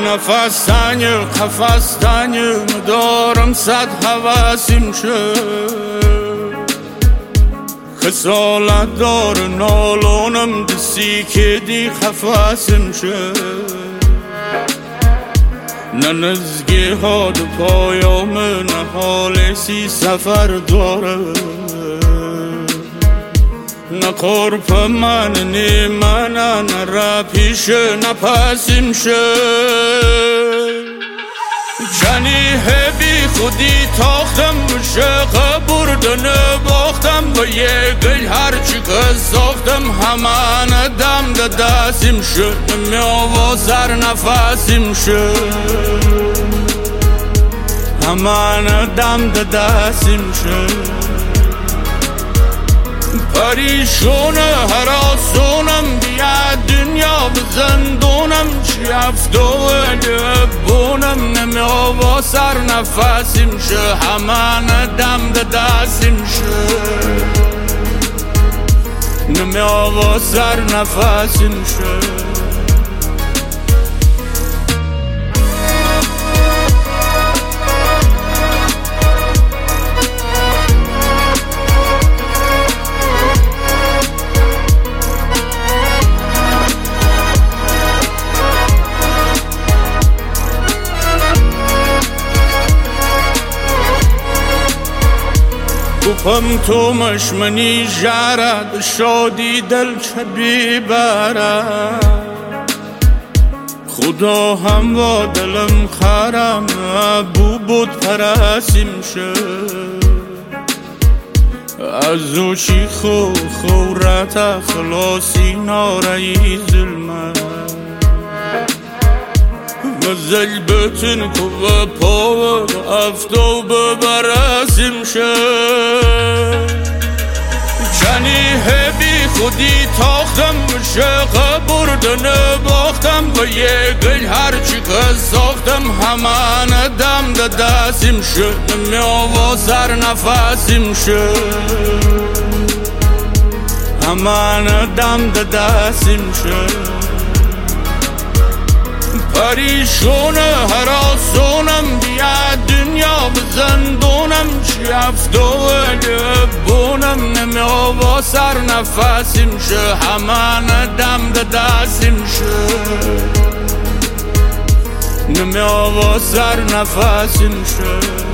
نفس تنگ قفس تنگ دارم صد حواسیم شه خسالت دار نالانم دستی که دی قفاسیم شه نه نزگی ها دو پایام نه حال سی سفر داره نه قرب من نی من نه را پیش نه پسیم شه جنیه بی خودی تاختم بشه قبردن باختم با یه گل هرچی که ساختم همان دم ده دستیم شه نمیاوا سر نفسیم شه همان دم ده دستیم شه پریشونه هراسونم بیا دنیا بزندونم چی افتوه بونم نمیاوا سر نفسیم شه همان دم ده دستیم شه نمیاوا سر نفسیم شه گفتم تو مشمنی جارد شادی دل چه بیبرد خدا هم و دلم خرم بو بود پرسیم شه از او چی خورت خلاصی نارایی ظلمت مزل بتن که پاور افتو ببرسیم شه جنیه بی خودی تاختم بشه قبردن باختم با یه گل هرچی که ساختم همان دم ده دستیم شه نمیاوا سر نفسیم شه همان دم ده دستیم شه پریشونه هراسونم بیا دنیا بزندونم چی افتوه بونم نمیاوا سر نفسیم شه همان دم ده دستیم شه نمیاوا سر نفسیم شه